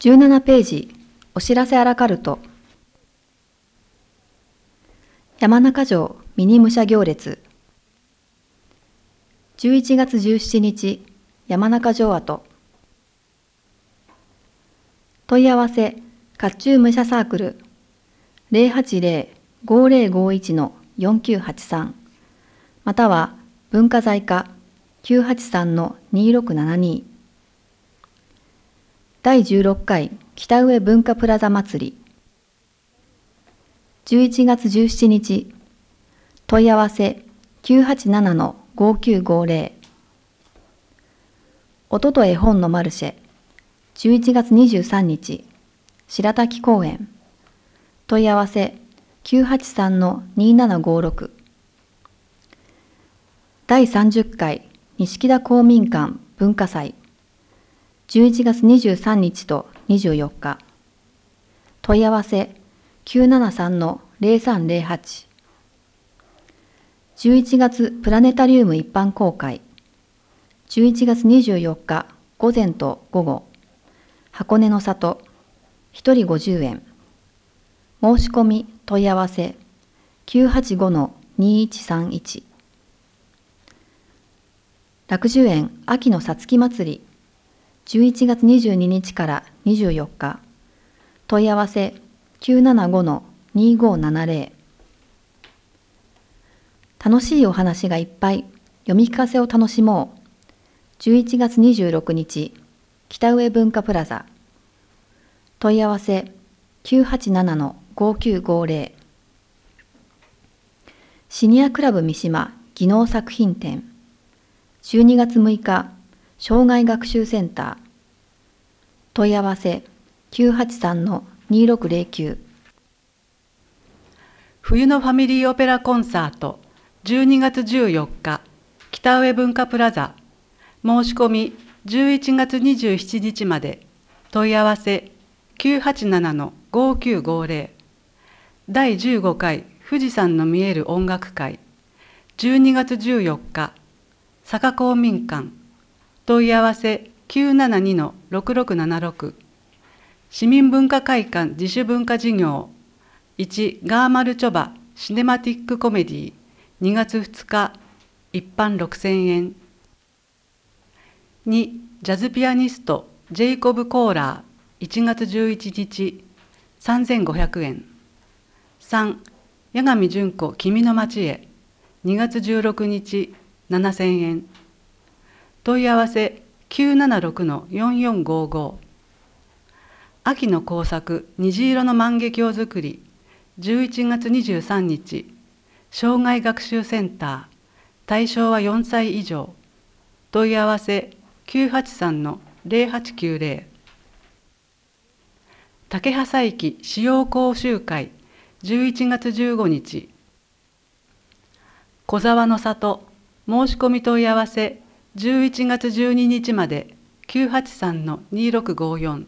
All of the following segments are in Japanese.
17ページ、お知らせアラカルト。山中城ミニ武者行列。11月17日、山中城跡。問い合わせ、甲冑武者サークル、080-5051-4983、または文化財課 983-2672。第16回北上文化プラザ祭り。11月17日、問い合わせ 987-5950。音と絵本のマルシェ、11月23日、白滝公園。問い合わせ 983-2756。第30回錦田公民館文化祭、11月23日と24日。問い合わせ 973-0308。11月プラネタリウム一般公開、11月24日午前と午後。箱根の里、1人50円。申し込み問い合わせ 985-2131。楽寿園秋のさつき祭り、11月22日から24日。問い合わせ 975-2570。楽しいお話がいっぱい、読み聞かせを楽しもう。11月26日、北上文化プラザ。問い合わせ 987-5950。シニアクラブ三島技能作品展、12月6日、障害学習センター。問い合わせ 983-2609。 冬のファミリーオペラコンサート、12月14日、北上文化プラザ。申し込み11月27日まで。問い合わせ 987-5950。第15回富士山の見える音楽会、12月14日、坂公民館。問い合わせ 972-6676。市民文化会館自主文化事業、1ガーマルチョバシネマティックコメディ、2月2日、一般6000円。2ジャズピアニストジェイコブ・コーラー、1月11日、3500円。3八神純子君の街へ、2月16日、7000円。問い合わせ 976-4455。秋の工作虹色の万華鏡作り、11月23日、障害学習センター、対象は4歳以上。問い合わせ 983-0890。竹葉佐伯使用講習会、11月15日。小沢の里、申し込み問い合わせ11月12日まで。 983-2654。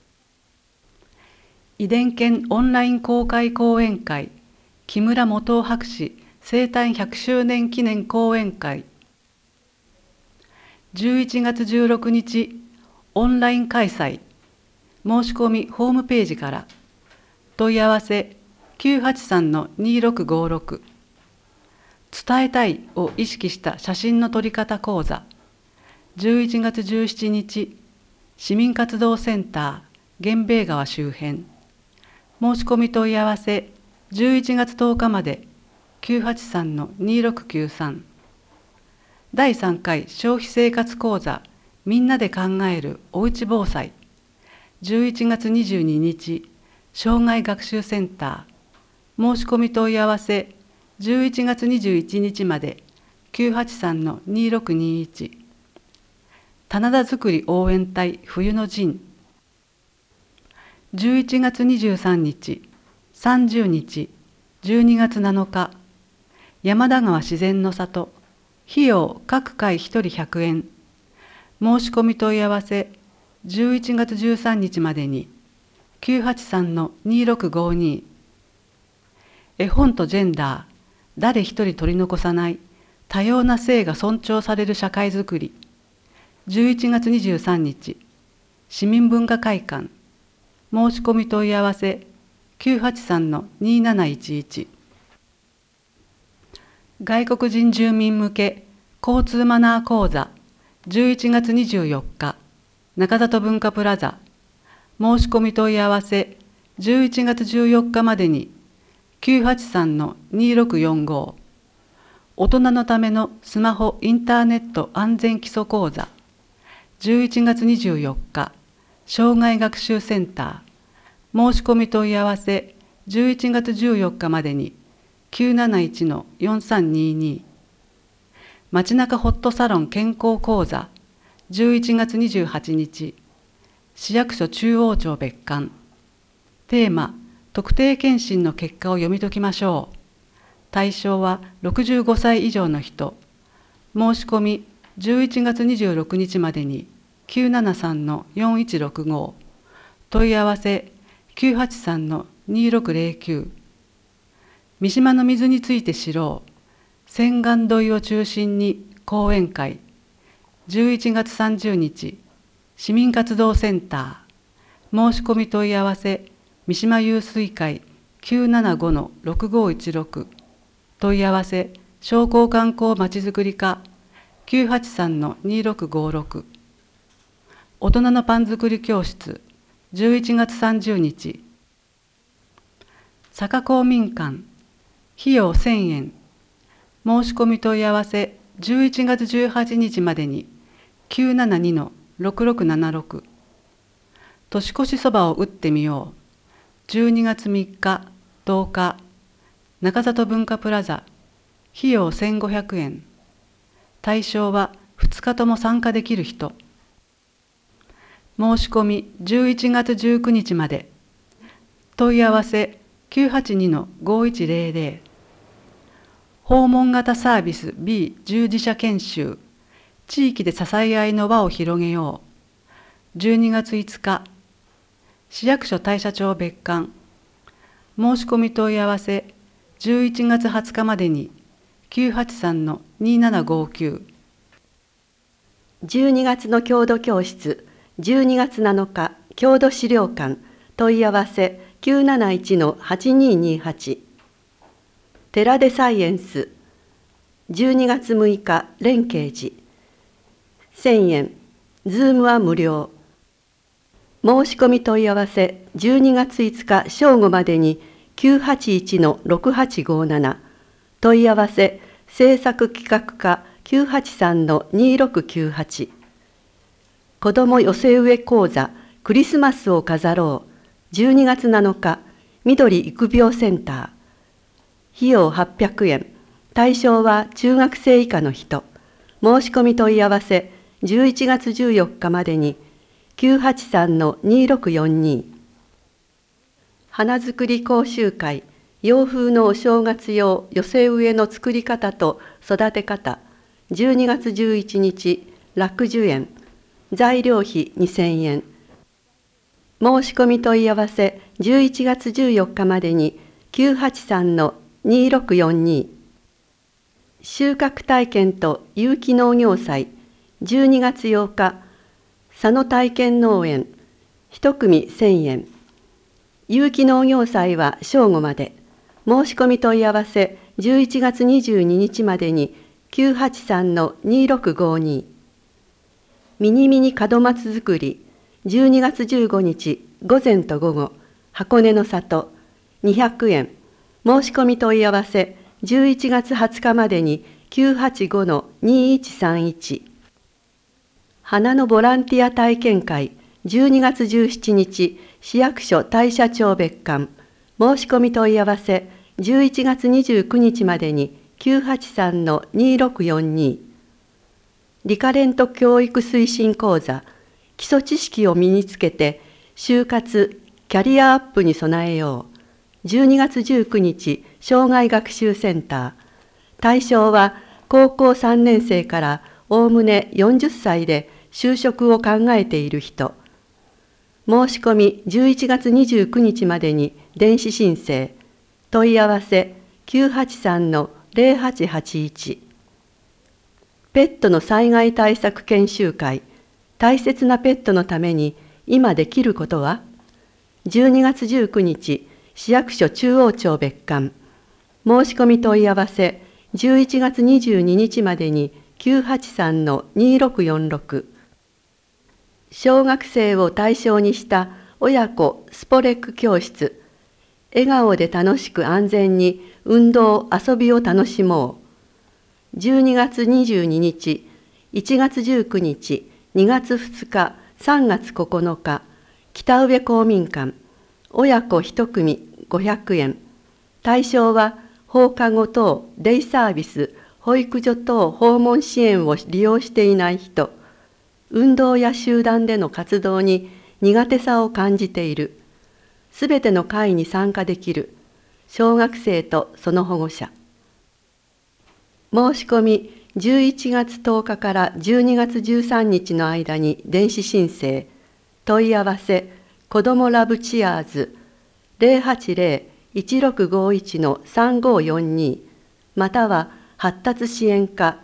遺伝研オンライン公開講演会、木村元夫博士生誕100周年記念講演会、11月16日、オンライン開催。申し込みホームページから。問い合わせ 983-2656。伝えたいを意識した写真の撮り方講座、11月17日、市民活動センター源兵衛川周辺。申し込み問い合わせ11月10日まで。 983-2693。第3回消費生活講座みんなで考えるおうち防災、11月22日、障害学習センター。申し込み問い合わせ11月21日まで。 983-2621。棚田づくり応援隊冬の陣、11月23日、30日、12月7日、山田川自然の里。費用各回1人100円。申し込み問い合わせ11月13日までに。 983-2652。絵本とジェンダー、誰一人取り残さない多様な性が尊重される社会づくり、11月23日、市民文化会館。 申し込み問い合わせ 983-2711。外国人住民向け交通マナー講座11月24日中里文化プラザ。申し込み問い合わせ11月14日までに 983-2645。大人のためのスマホインターネット安全基礎講座11月24日障害学習センター。申し込み問い合わせ11月14日までに 971-4322。街中ホットサロン健康講座11月28日市役所中央庁別館。テーマ特定健診の結果を読み解きましょう。対象は65歳以上の人。申し込み11月26日までに 973-4165。問い合わせ 983-2609。三島の水について知ろう。洗顔土井を中心に講演会。11月30日市民活動センター。申し込み問い合わせ三島湧水会 975-6516。問い合わせ商工観光まちづくり課 983-2656。大人のパン作り教室11月30日坂公民館。費用1000円。申し込み問い合わせ11月18日までに 972-6676。年越しそばを打ってみよう。12月3日、10日、中里文化プラザ。費用1500円。対象は2日とも参加できる人。申し込み11月19日まで。問い合わせ 982-5100。訪問型サービス B 従事者研修。地域で支え合いの輪を広げよう。12月5日市役所大社長別館。申し込み問い合わせ11月20日までに 983-2759。 12月の郷土教室12月7日郷土資料館。問い合わせ 971-8228。寺でサイエンス12月6日蓮慶寺。1000円。ズームは無料。申し込み問い合わせ12月5日正午までに 981-6857。問い合わせ制作企画課 983-2698。子ども寄せ植え講座クリスマスを飾ろう12月7日緑育苗センター。費用800円。対象は中学生以下の人。申し込み問い合わせ11月14日までに 983-2642。花作り講習会洋風のお正月用寄せ植えの作り方と育て方。12月11日楽寿園。材料費2000円。申し込み問い合わせ11月14日までに 983-2642。収穫体験と有機農業祭12月8日佐野体験農園。1組1000円。有機農業祭は正午まで。申し込み問い合わせ11月22日までに 983-2652。ミニミニ門松作り12月15日午前と午後箱根の里200円。申し込み問い合わせ11月20日までに 985-2131。花のボランティア体験会12月17日市役所大社長別館。申し込み問い合わせ11月29日までに 983-2642。リカレント教育推進講座基礎知識を身につけて就活キャリアアップに備えよう12月19日障害学習センター。対象は高校3年生からおおむね40歳で就職を考えている人。申し込み11月29日までに電子申請。問い合わせ 983-0881。ペットの災害対策研修会。大切なペットのために今できることは？ 12月19日、市役所中央庁別館。申し込み問い合わせ、11月22日までに 983-2646。小学生を対象にした親子スポレック教室。笑顔で楽しく安全に運動・遊びを楽しもう。12月22日、1月19日、2月2日、3月9日、北宇部公民館、親子1組500円。対象は放課後等、デイサービス、保育所等訪問支援を利用していない人、運動や集団での活動に苦手さを感じている、すべての会に参加できる、小学生とその保護者。申し込み11月10日から12月13日の間に電子申請、問い合わせ、子どもラブチアーズ 080-1651-3542 または発達支援課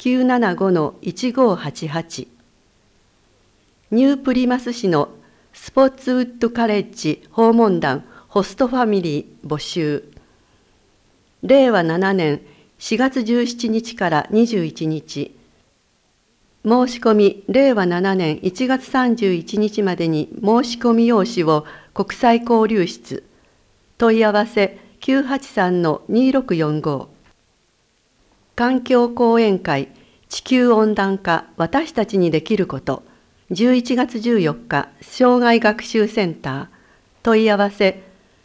975-1588。ニュープリマス市のスポーツウッドカレッジ訪問団ホストファミリー募集。令和7年4月17日から21日。申し込み令和7年1月31日までに申し込み用紙を国際交流室。問い合わせ 983-2645。環境講演会地球温暖化私たちにできること11月14日障害学習センター。問い合わせ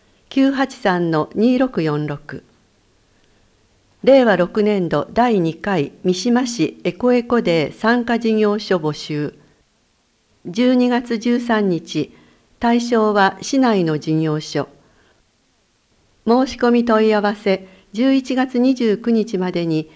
983-2646。令和6年度第2回三島市エコエコデー参加事業所募集。12月13日、対象は市内の事業所。申し込み問い合わせ11月29日までに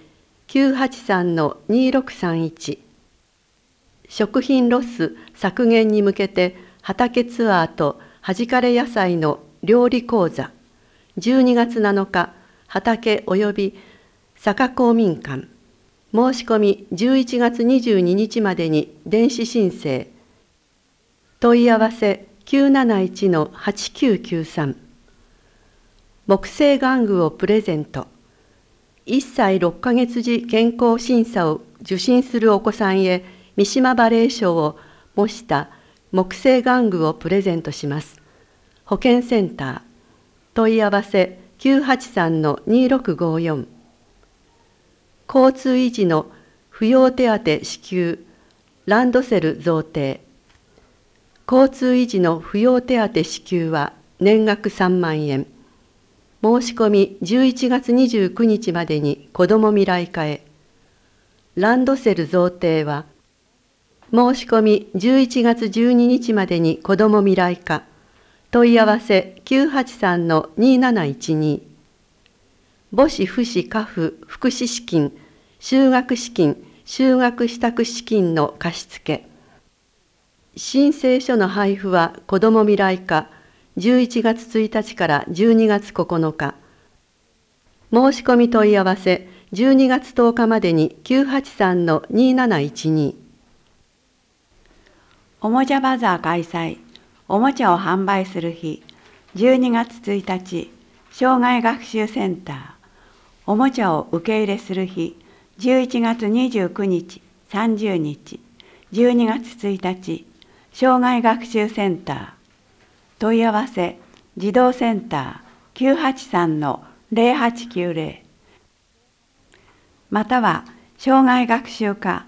983-2631。食品ロス削減に向けて畑ツアーとはじかれ野菜の料理講座。12月7日、畑及び坂公民館。申し込み11月22日までに電子申請。問い合わせ 971-8993。木製玩具をプレゼント。1歳6ヶ月時健康審査を受診するお子さんへ三島バレエ賞を模した木製玩具をプレゼントします。保健センター。問い合わせ 983-2654。交通維持の扶養手当支給、ランドセル贈呈。交通維持の扶養手当支給は年額3万円。申し込み11月29日までに子ども未来課へ。ランドセル贈呈は、申し込み11月12日までに子ども未来課。問い合わせ 983-2712。母子父子家父福祉資金、就学資金、就学支度資金の貸付。申請書の配布は子ども未来課、11月1日から12月9日。申し込み問い合わせ12月10日までに 983-2712。 おもちゃバザー開催。おもちゃを販売する日。12月1日、障害学習センター。おもちゃを受け入れする日。11月29日、30日。12月1日、障害学習センター。問い合わせ、児童センター 983-0890。または、障害学習課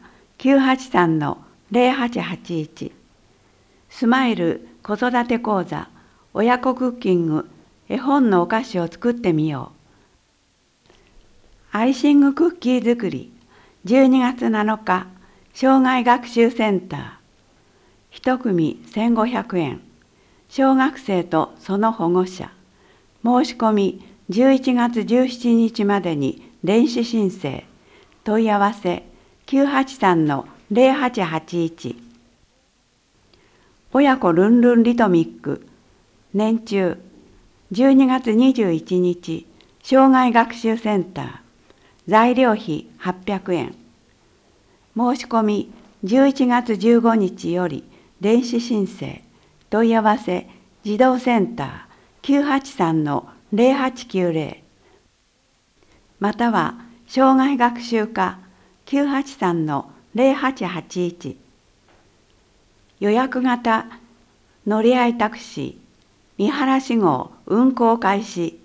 983-0881。スマイル子育て講座、親子クッキング、絵本のお菓子を作ってみよう。アイシングクッキー作り、12月7日、障害学習センター。一組1500円。小学生とその保護者。申し込み11月17日までに電子申請。問い合わせ 983-0881。親子ルンルンリトミック。年中。12月21日、障害学習センター。材料費800円。申し込み11月15日より電子申請。問い合わせ児童センター 983-0890 または障害学習課 983-0881 予約型乗り合いタクシー見晴市号運行開始。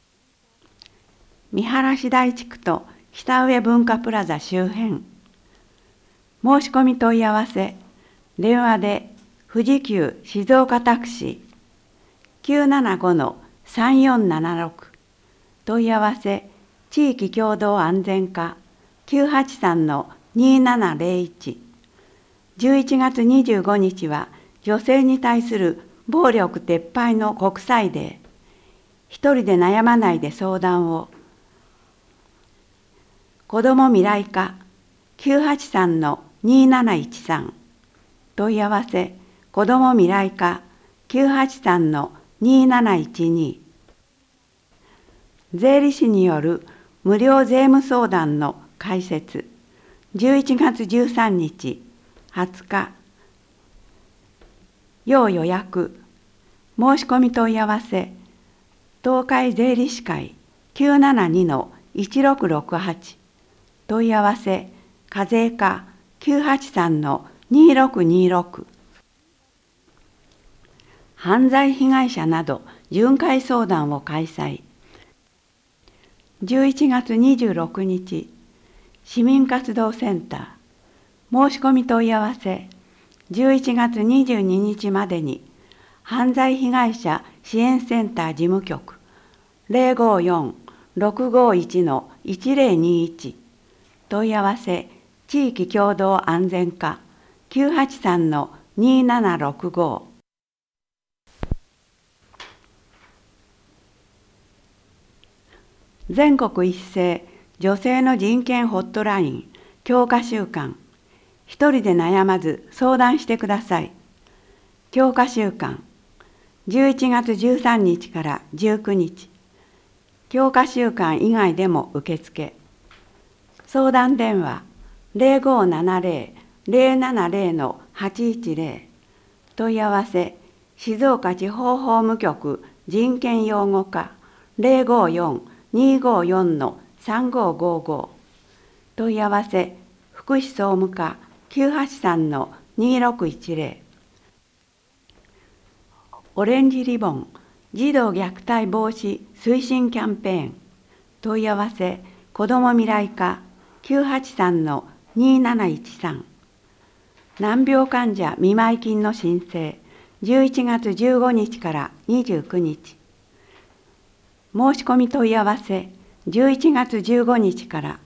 見晴市台地区と北上文化プラザ周辺。申し込み問い合わせ。電話で富士急静岡タクシー 975-3476 問い合わせ地域共同安全課 983-2701 11月25日は女性に対する暴力撤廃の国際デー。一人で悩まないで相談を。子ども未来課 983-2713 問い合わせ子ども未来課 983-2712 税理士による無料税務相談の開設11月13日20日要予約申し込み問い合わせ東海税理士会 972-1668 問い合わせ課税課 983-2626 犯罪被害者など巡回相談を開催。11月26日市民活動センター申し込み問い合わせ11月22日までに犯罪被害者支援センター事務局 054-651-1021 問い合わせ地域共同安全課 983-2765 全国一斉女性の人権ホットライン強化週間一人で悩まず相談してください。強化週間11月13日から19日強化週間以外でも受付相談電話 0570-070-810 問い合わせ静岡地方法務局人権擁護課 054-254-3555 問い合わせ福祉総務課 983-2610 オレンジリボン児童虐待防止推進キャンペーン問い合わせ子ども未来課 983-2713 難病患者見舞い金の申請11月15日から29日申し込み問い合わせ11月15日から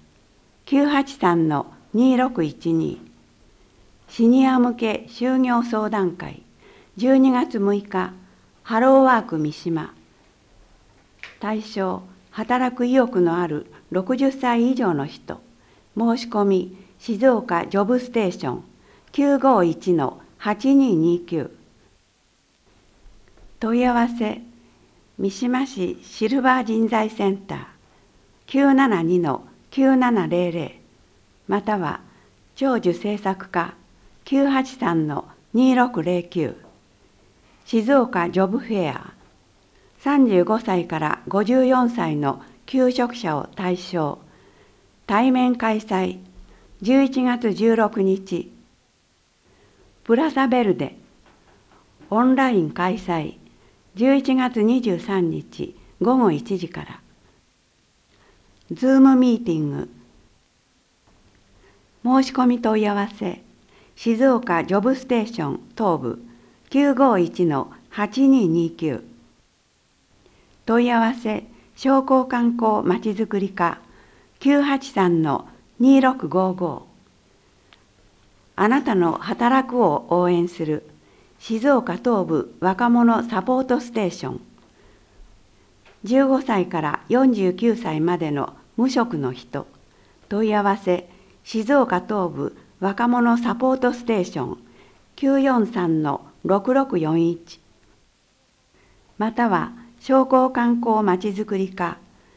983-2612シニア向け就業相談会12月6日ハローワーク三島対象働く意欲のある60歳以上の人申し込み静岡ジョブステーション 951-8229 問い合わせ三島市シルバー人材センター 972-9700 または長寿政策課 983-2609 静岡ジョブフェア35歳から54歳の求職者を対象対面開催11月16日プラザベルデオンライン開催11月23日午後1時からズームミーティング申し込み問い合わせ静岡ジョブステーション東部 951-8229 問い合わせ商工観光まちづくり課 983-2655 あなたの働くを応援する静岡東部若者サポートステーション15歳から49歳までの無職の人問い合わせ静岡東部若者サポートステーション 943-6641 または商工観光まちづくり課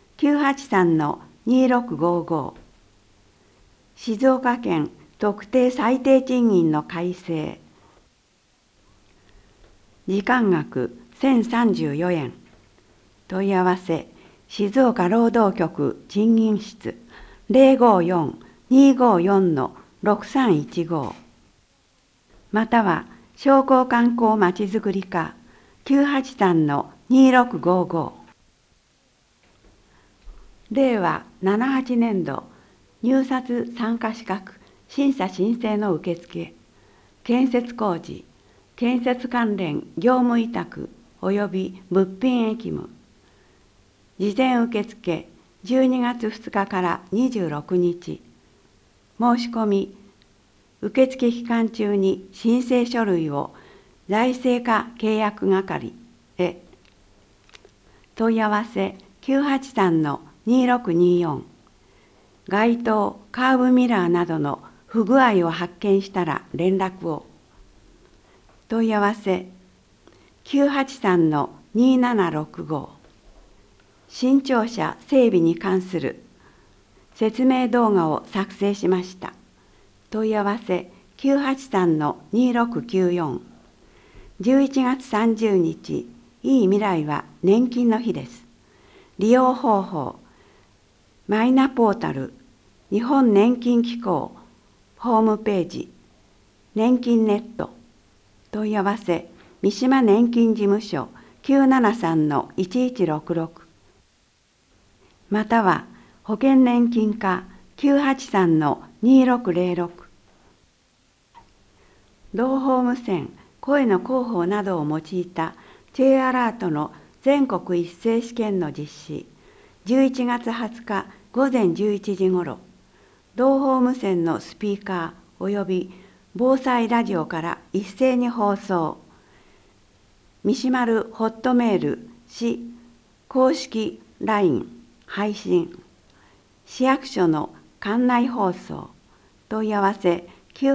983-2655 静岡県特定最低賃金の改正時間額 1034円。問い合わせ静岡労働局賃金室054-254-6315または商工観光まちづくり課 983-2655 令和78年度入札参加資格審査申請の受付建設工事建設関連業務委託及び物品役務事前受付12月2日から26日申し込み受付期間中に申請書類を財政課契約係へ問い合わせ 983-2624 街灯カーブミラーなどの不具合を発見したら連絡を問い合わせ 983-2765 新庁舎整備に関する説明動画を作成しました。問い合わせ 983-2694 11月30日、いい未来は年金の日です。利用方法、マイナポータル、日本年金機構、ホームページ、年金ネット、問い合わせ、三島年金事務所 973-1166または保険年金課 983-2606 同法無線、声の広報などを用いた J アラートの全国一斉試験の実施11月20日午前11時ごろ同法無線のスピーカーおよび防災ラジオから一斉に放送三島るホットメール市公式 LINE 配信市役所の館内放送問い合わせ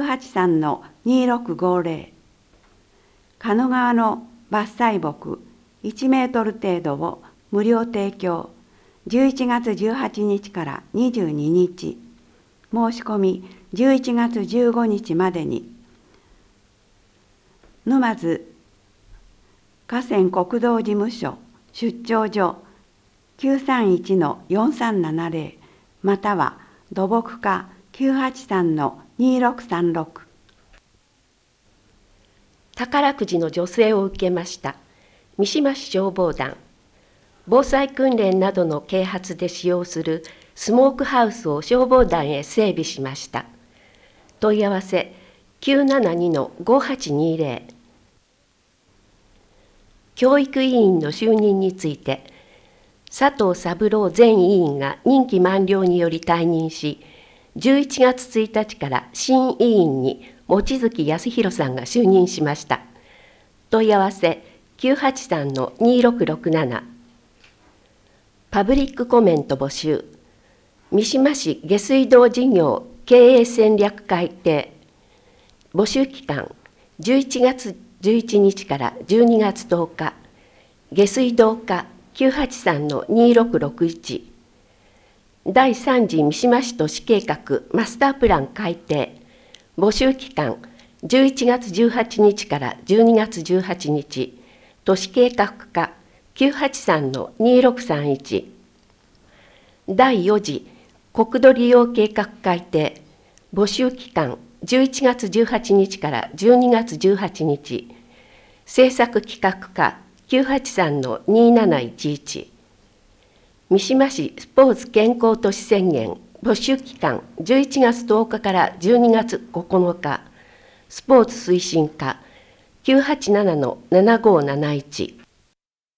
983-2650 狩野川の伐採木1メートル程度を無料提供11月18日から22日申し込み11月15日までに沼津河川国道事務所出張所 931-4370 または土木課 983-2636 宝くじの助成を受けました三島市消防団防災訓練などの啓発で使用するスモークハウスを消防団へ整備しました問い合わせ 972-5820 教育委員の就任について佐藤三郎前委員が任期満了により退任し11月1日から新委員に望月康弘さんが就任しました問い合わせ 983-2667 パブリックコメント募集三島市下水道事業経営戦略改定募集期間11月11日から12月10日下水道課 983-2661 第3次三島市都市計画マスタープラン改定募集期間11月18日から12月18日都市計画課 983-2631 第4次国土利用計画改定募集期間11月18日から12月18日政策企画課 983-2711 三島市スポーツ健康都市宣言募集期間11月10日から12月9日スポーツ推進課 987-7571